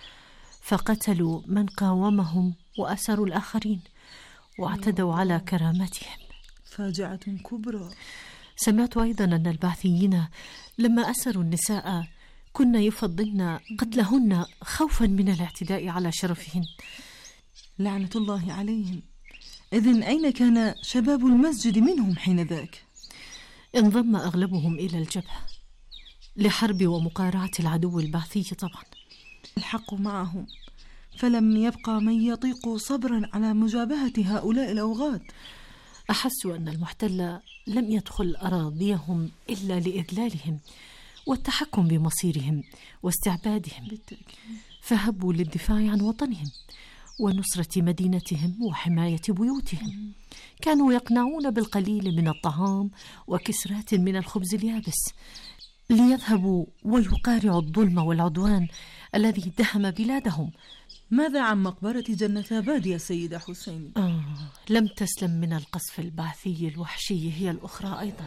فقتلوا من قاومهم وأسروا الآخرين واعتدوا على كرامتهم. فاجعة كبرى. سمعت أيضا أن البعثيين لما أسروا النساء كن يفضلن قتلهن خوفا من الاعتداء على شرفهن. لعنة الله عليهم. إذن أين كان شباب المسجد منهم حينذاك؟ انضم أغلبهم إلى الجبهة لحرب ومقارعة العدو البعثي طبعا. الحق معهم، فلم يبقى من يطيق صبرا على مجابهة هؤلاء الأوغاد. أحسوا أن المحتل لم يدخل أراضيهم إلا لإذلالهم والتحكم بمصيرهم واستعبادهم، فهبوا للدفاع عن وطنهم ونصرة مدينتهم وحماية بيوتهم. كانوا يقنعون بالقليل من الطعام وكسرات من الخبز اليابس ليذهبوا ويقارعوا الظلم والعدوان الذي دهم بلادهم. ماذا عن مقبرة جنة آباد يا سيدة حسين؟ آه، لم تسلم من القصف البعثي الوحشي هي الأخرى أيضا.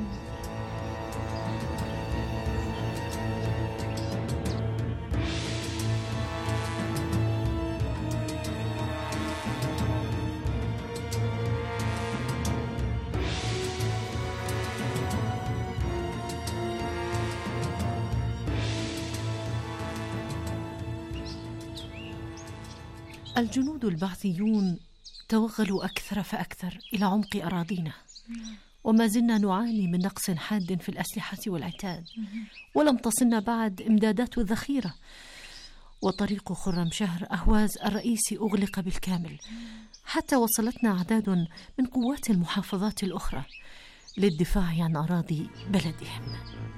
الجنود البعثيون توغلوا أكثر فأكثر إلى عمق أراضينا، وما زلنا نعاني من نقص حاد في الأسلحة والعتاد، ولم تصلنا بعد إمدادات الذخيرة. وطريق خرمشهر أهواز الرئيس أغلق بالكامل، حتى وصلتنا أعداد من قوات المحافظات الأخرى للدفاع عن أراضي بلدهم.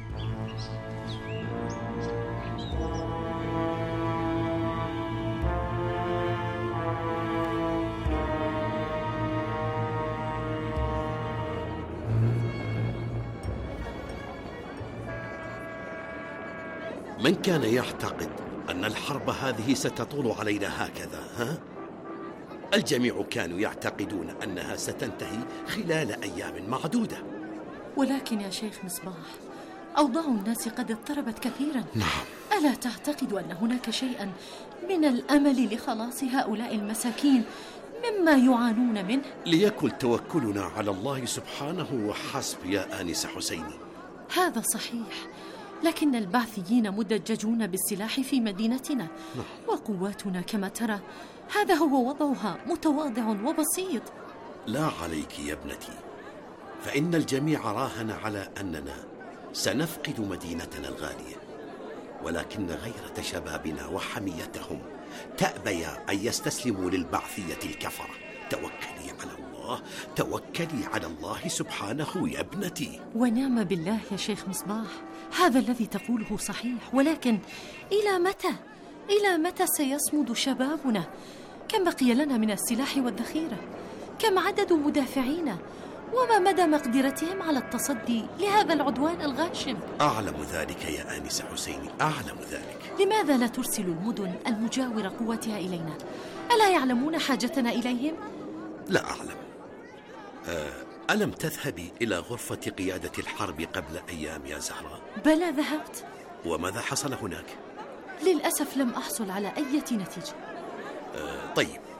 من كان يعتقد أن الحرب هذه ستطول علينا هكذا؟ ها؟ الجميع كانوا يعتقدون أنها ستنتهي خلال أيام معدودة. ولكن يا شيخ مصباح، أوضاع الناس قد اضطربت كثيرا. نعم. ألا تعتقد أن هناك شيئا من الأمل لخلاص هؤلاء المساكين مما يعانون منه؟ ليكن توكلنا على الله سبحانه وحسب يا آنسة حسيني. هذا صحيح، لكن البعثيين مدججون بالسلاح في مدينتنا، وقواتنا كما ترى هذا هو وضعها، متواضع وبسيط. لا عليك يا ابنتي، فإن الجميع راهن على أننا سنفقد مدينتنا الغالية، ولكن غيرة شبابنا وحميتهم تأبيا أن يستسلموا للبعثية الكفرة. توكلي على الله، توكلي على الله سبحانه يا ابنتي. ونعم بالله يا شيخ مصباح، هذا الذي تقوله صحيح، ولكن إلى متى؟ إلى متى سيصمد شبابنا؟ كم بقي لنا من السلاح والذخيرة؟ كم عدد مدافعين؟ وما مدى مقدرتهم على التصدي لهذا العدوان الغاشم؟ أعلم ذلك يا آنسة حسيني، أعلم ذلك. لماذا لا ترسل المدن المجاورة قوتها إلينا؟ ألا يعلمون حاجتنا إليهم؟ لا أعلم. ألم تذهبي إلى غرفة قيادة الحرب قبل أيام يا زهراء؟ بلى ذهبت. وماذا حصل هناك؟ للأسف لم أحصل على أي نتيجة. آه طيب،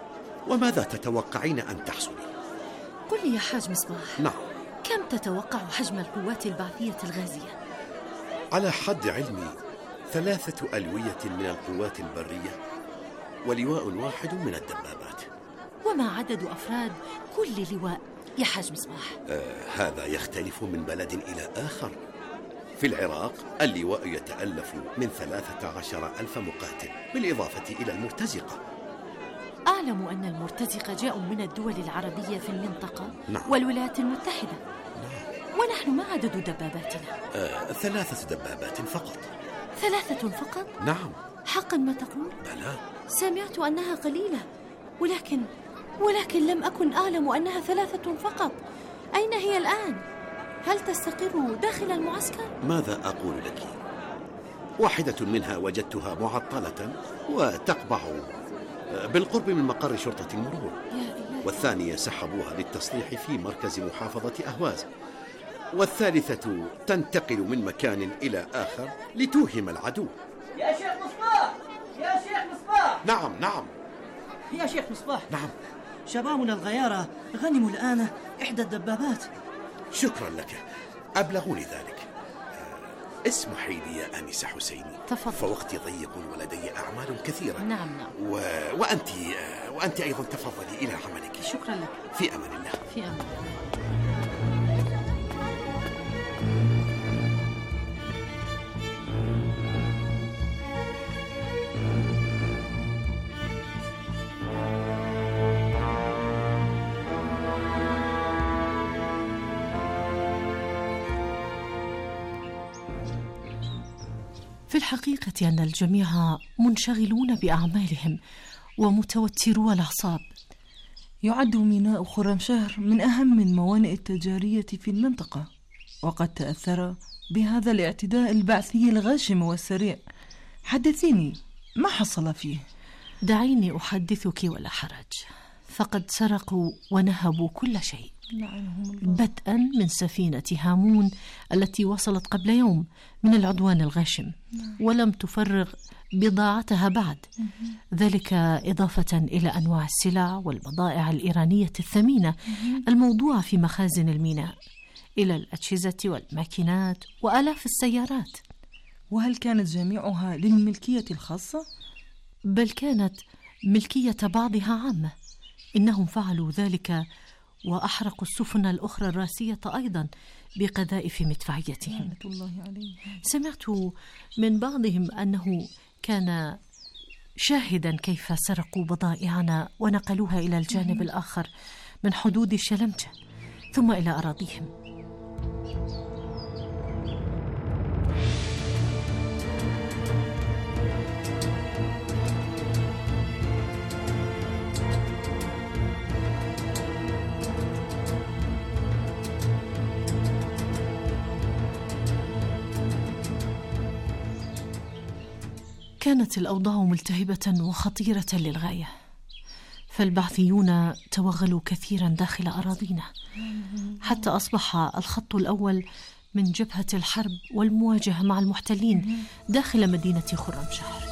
وماذا تتوقعين أن تحصلي؟ قل لي يا حاج مصباح. نعم. كم تتوقع حجم القوات البعثية الغازية؟ على حد علمي ثلاثة ألوية من القوات البرية ولواء واحد من الدبابات. وما عدد أفراد كل لواء يا حاج مصباح؟ آه هذا يختلف من بلد إلى آخر. في العراق اللواء يتألف من ثلاثة عشر ألف مقاتل بالإضافة إلى المرتزقة. أعلم أن المرتزقة جاءوا من الدول العربية في المنطقة. نعم. والولايات المتحدة. نعم. ونحن ما عدد دباباتنا؟ آه ثلاثة دبابات فقط. ثلاثة فقط؟ نعم. حقا ما تقول؟ بلى. سمعت أنها قليلة، ولكن ولكن لم أكن أعلم أنها ثلاثة فقط. أين هي الآن؟ هل تستقر داخل المعسكر؟ ماذا أقول لك؟ واحدة منها وجدتها معطلة وتقبع بالقرب من مقر شرطة المرور، والثانية سحبوها للتصليح في مركز محافظة أهواز، والثالثة تنتقل من مكان إلى آخر لتوهم العدو. يا شيخ مصباح، يا شيخ مصباح. نعم نعم يا شيخ مصباح. نعم. شبابنا الغيارة غنموا الآن إحدى الدبابات. شكرا لك، أبلغوني ذلك. اسمحي لي يا آنسة حسيني. تفضل. فوقتي ضيق ولدي أعمال كثيرة. نعم نعم. و... وأنت وأنت أيضا تفضلي إلى عملك. شكرا لك. في أمان الله. في أمان الله. في الحقيقة أن الجميع منشغلون بأعمالهم ومتوترو الأعصاب. يعد ميناء خرمشهر من أهم الموانئ التجارية في المنطقة، وقد تأثر بهذا الاعتداء البعثي الغاشم والسريع. حدثيني ما حصل فيه. دعيني أحدثك ولا حرج. فقد سرقوا ونهبوا كل شيء، بدءا من سفينة هامون التي وصلت قبل يوم من العدوان الغاشم ولم تفرغ بضاعتها بعد. ذلك إضافة إلى أنواع السلع والبضائع الإيرانية الثمينة الموضوعة في مخازن الميناء، إلى الأجهزة والماكينات وآلاف السيارات. وهل كانت جميعها للملكية الخاصة؟ بل كانت ملكية بعضها عامة. إنهم فعلوا ذلك وأحرقوا السفن الأخرى الراسية أيضا بقذائف مدفعيتهم. الله عليه. سمعت من بعضهم أنه كان شاهدا كيف سرقوا بضائعنا ونقلوها إلى الجانب الآخر من حدود الشلمجة ثم إلى أراضيهم. كانت الأوضاع ملتهبة وخطيرة للغاية، فالبعثيون توغلوا كثيرا داخل أراضينا حتى أصبح الخط الأول من جبهة الحرب والمواجهة مع المحتلين داخل مدينة خرمشهر.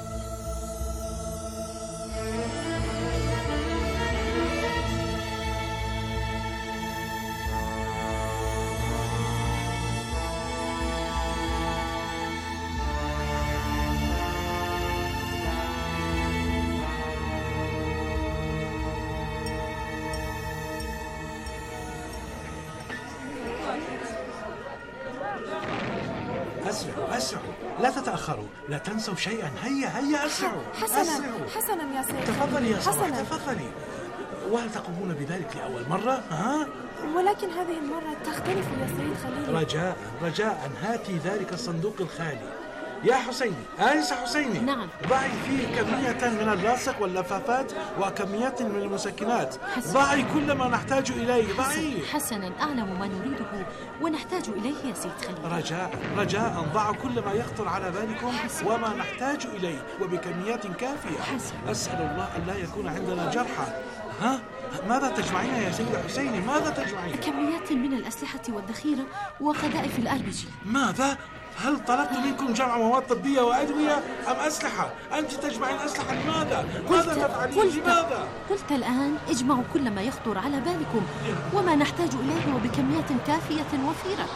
أسرعوا أسرعوا، لا تتأخروا، لا تنسوا شيئا. هيا هيا أسرعوا. حسنا أسرعوا. حسنا يا سيد. تفضلي يا صباح، حسنا. تفضلي. وهل تقومون بذلك لأول مرة؟ ها؟ ولكن هذه المرة تختلف يا سيد خليل. رجاء رجاء هاتي ذلك الصندوق الخالي. يا حسيني، آنسة حسيني. نعم. ضعي فيه كمية من اللاصق واللفافات وكميات من المسكنات. ضعي كل ما نحتاج إليه. ضعي. حسنا، أعلم ما نريده ونحتاج إليه يا سيد خليل. رجاء رجاء ضعوا كل ما يخطر على بالكم وما نحتاج إليه وبكميات كافية. حسن. أسأل الله أن لا يكون عندنا جرحى. ها؟ ماذا تجمعين يا سيد حسيني؟ ماذا تجمعين؟ كميات من الأسلحة والذخيرة وقذائف الآر بي جي. ماذا؟ هل طلبت منكم جمع مواد طبية وأدوية أم أسلحة؟ أنت تجمعين أسلحة لماذا؟ ماذا تفعلين؟ قلت لماذا؟ قلت الآن اجمعوا كل ما يخطر على بالكم وما نحتاج إليه وبكميات كافية وفيرة.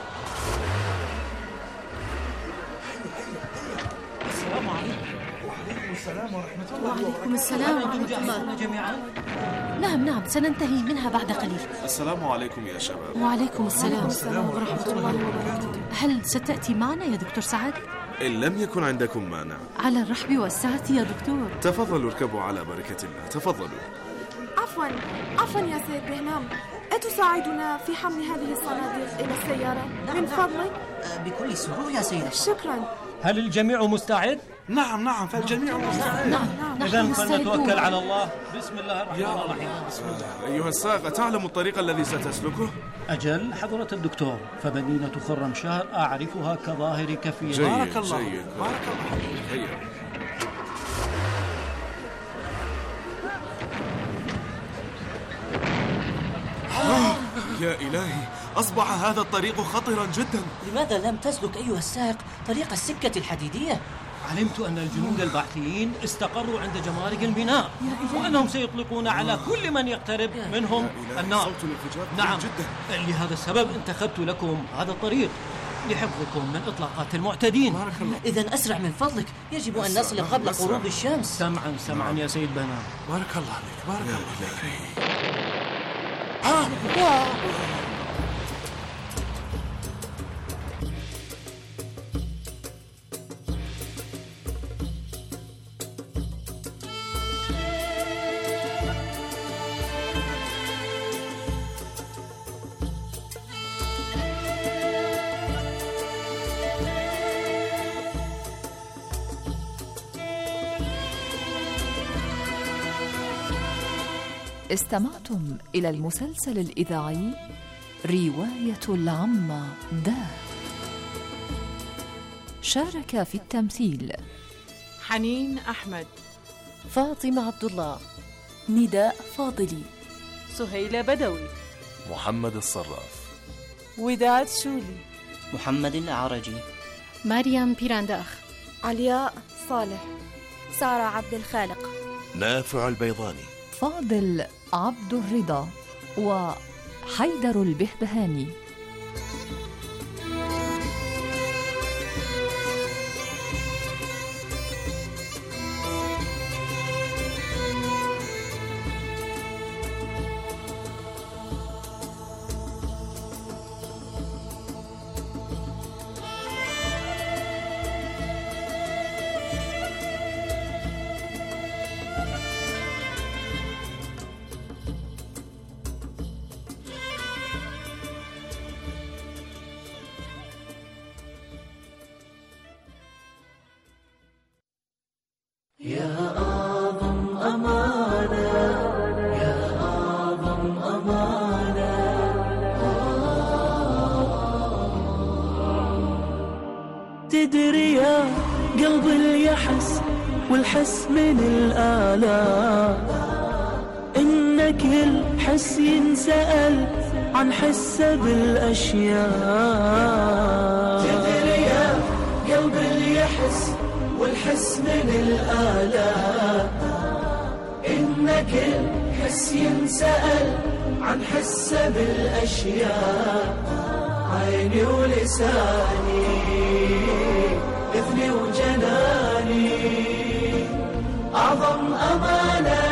السلام عليكم. وعليكم السلام ورحمة الله وبركاته. وعليكم السلام ورحمة الله جميعا. نعم نعم سننتهي منها بعد قليل. السلام عليكم يا شباب. وعليكم السلام ورحمة الله وبركاته. هل ستأتي معنا يا دكتور سعد؟ إن لم يكن عندكم مانع. على الرحب والسعة يا دكتور. تفضلوا اركبوا على بركة الله. تفضلوا. عفوا عفوا يا سيد بهنام، أتساعدنا في حمل هذه الصناديق إلى السيارة من فضلك؟ بكل سرور يا سيدة. شكرا. هل الجميع مستعد؟ نعم نعم فالجميع مستعد. نعم إذن فلنتوكل على الله. بسم الله الرحمن الرحيم. بسم الله. أيها السائق، تعلم الطريق الذي ستسلكه؟ أجل حضرة الدكتور، فمدينة خرمشهر أعرفها كظاهر كفي. جيد بارك الله. جيد بارك الله. هيا. يا إلهي، أصبح هذا الطريق خطرا جدا. لماذا لم تسلك أيها السائق طريق السكة الحديدية؟ علمت أن الجنود الباحثين استقروا عند جمارك الميناء وأنهم سيطلقون على كل من يقترب منهم النار. نعم جدا. لهذا السبب انتخبت لكم هذا الطريق لحفظكم من إطلاقات المعتدين. إذن أسرع من فضلك، يجب أن نصل قبل غروب الشمس. سمعا سمعا يا سيد بهنام. بارك الله عليك. بارك الله عليك. استمعتم إلى المسلسل الإذاعي رواية العمة داه. شارك في التمثيل حنين أحمد، فاطمة عبد الله، نداء فاضلي، سهيلة بدوي، محمد الصراف، وداد شولي، محمد العرجي، مريم بيرانداخ، علياء صالح، سارة عبد الخالق، نافع البيضاني، فاضل عبد الرضا، وحيدر البهبهاني. يا أعظم أمانة، يا أعظم أمانة. تدري يا قلب اليحس والحس من الآلام، إن كل حس ينسأل عن حسه بالأشياء. تدري يا قلب اليحس والحس من الآلام، إن كل حس ينسأل عن حسه بالأشياء. عيني ولساني، إذني وجناني، أعظم أمانة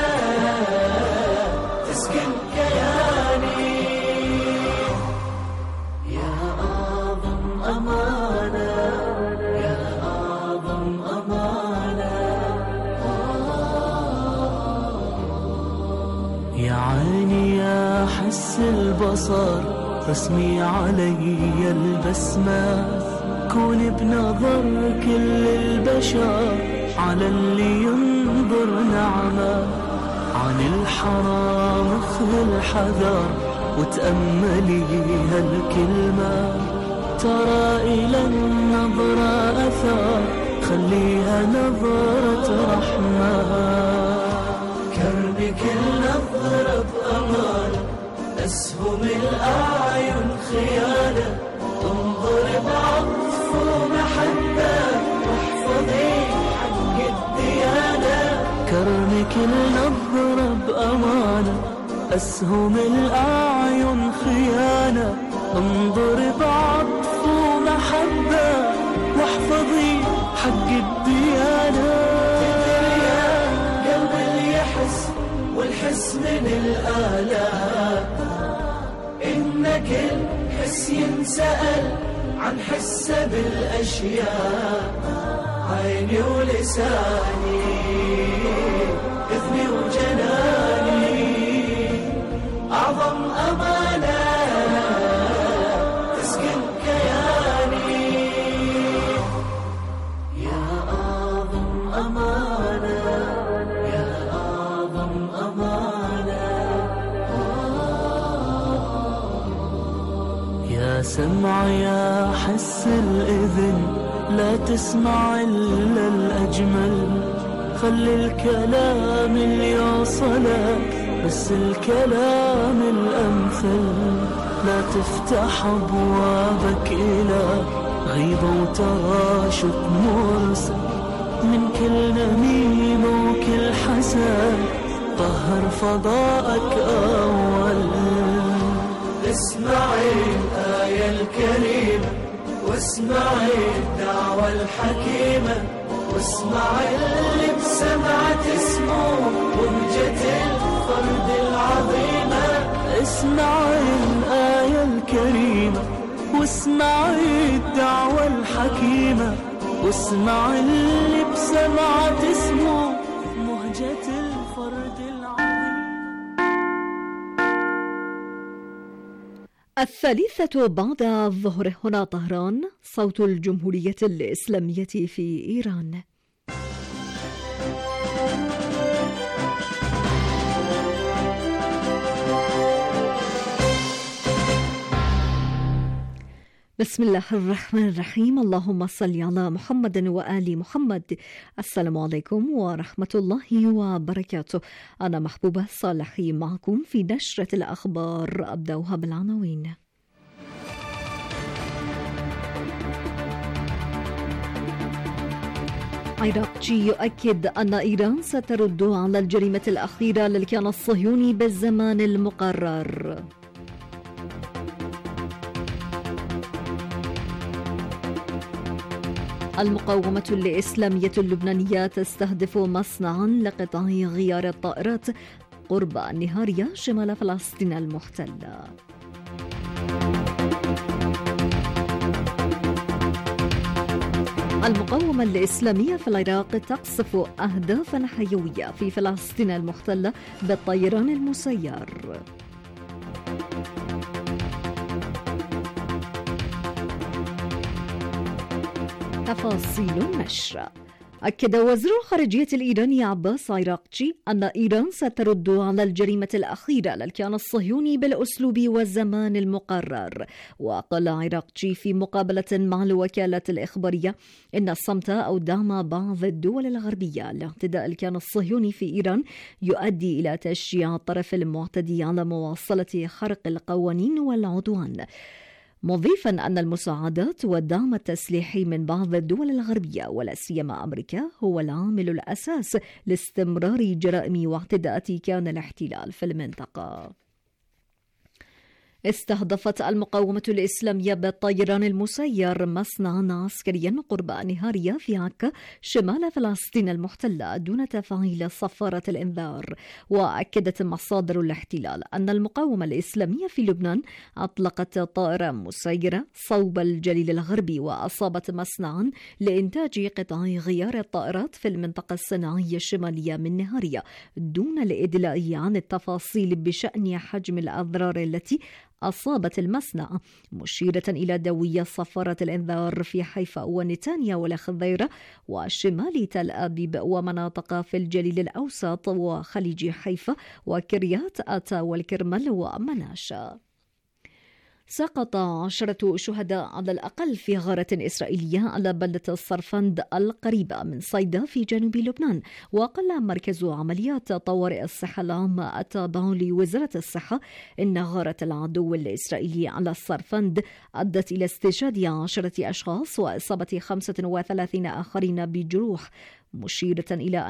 تسكن كياني. يا أعظم أمانة، يا أعظم أمانة. يا عيني يا حس البصر، رسمي علي البسمة، كون بنظر كل البشر على اللي ينظر نعمة. عن الحرام خذ الحذر وتأملي هالكلمة، ترى إلى النظرة أثر، خليها نظرة رحمة. كربي كل نظرة بأمانة، أسهم الأعين خيانة، انظر بعطف نرمي كل نظرة بأمانة، أسهم الأعين خيانة، انظري بعطف ومحبة واحفظي حق الديانة. يا قلب اللي يحس والحس من الآلام، إن كل حس ينسأل عن حسه بالأشياء. عيني ولساني، إذني وجناني، أعظم أمانة تسكن كياني. يا أعظم أمانة، يا أعظم أمانة. يا سمع يا حس الإذن، لا تسمع إلا الأجمل. خلي الكلام اللي يوصلك بس الكلام الأمثل. لا تفتح أبوابك إلى غيبة وتراشق مرسل، من كل نميمة وكل حسد طهر فضاءك أول. اسمعي الآية الكريمة، واسمعي الدعوة الحكيمة، واسمعي اللي بسمعة اسمه وبجة الفرد العظيمة. اسمعي الآية الكريمة، واسمعي الدعوة الحكيمة، واسمعي اللي بسمعة اسمه مهجة الفرد العظيمة. الثالثة بعد الظهر، هنا طهران، صوت الجمهورية الإسلامية في إيران. بسم الله الرحمن الرحيم. اللهم صل على محمد وآل محمد. السلام عليكم ورحمة الله وبركاته. أنا محبوبة صالحي معكم في نشرة الأخبار. أبدأها بالعناوين. عراقجي يؤكد أن إيران سترد على الجريمة الأخيرة للكيان الصهيوني بالزمان المقرر. المقاومة الإسلامية اللبنانية تستهدف مصنعا لقطع غيار الطائرات قرب النهارية شمال فلسطين المحتلة. المقاومة الإسلامية في العراق تقصف أهدافا حيوية في فلسطين المحتلة بالطيران المسير. تفاصيل النشر. أكد وزير الخارجية الإيراني عباس عراقجي أن إيران سترد على الجريمة الأخيرة للكيان الصهيوني بالأسلوب والزمان المقرر. وقال عراقجي في مقابلة مع الوكالة الإخبارية إن الصمت أو دعم بعض الدول الغربية لاعتداء الكيان الصهيوني في إيران يؤدي إلى تشجيع الطرف المعتدي على مواصلة خرق القوانين والعدوان، مضيفا أن المساعدات والدعم التسليحي من بعض الدول الغربية ولا سيما أمريكا هو العامل الأساس لاستمرار جرائم واعتداءات كيان الاحتلال في المنطقة. استهدفت المقاومة الإسلامية بالطيران المسير مصنعا عسكريا قرب نهارية في عكا شمال فلسطين المحتلة دون تفعيل صفارة الإنذار. وأكدت مصادر الاحتلال أن المقاومة الإسلامية في لبنان أطلقت طائرة مسيرة صوب الجليل الغربي وأصابت مصنعا لإنتاج قطع غيار الطائرات في المنطقة الصناعية الشمالية من نهارية دون الإدلاء عن التفاصيل بشأن حجم الأضرار التي أصابت المصنع، مشيرة إلى دوية صفارة الإنذار في حيفا ونتانيا والخضيرة وشمال تل أبيب ومناطق في الجليل الأوسط وخليج حيفا وكريات أتا والكرمل ومناشا. سقط عشرة شهداء على الأقل في غارة إسرائيلية على بلدة الصرفند القريبة من صيدا في جنوب لبنان. وقال مركز عمليات طوارئ الصحة العامة التابع لوزارة الصحة إن غارة العدو الإسرائيلي على الصرفند أدت إلى استشهاد عشرة أشخاص وإصابة خمسة وثلاثين آخرين بجروح، مشيرة إلى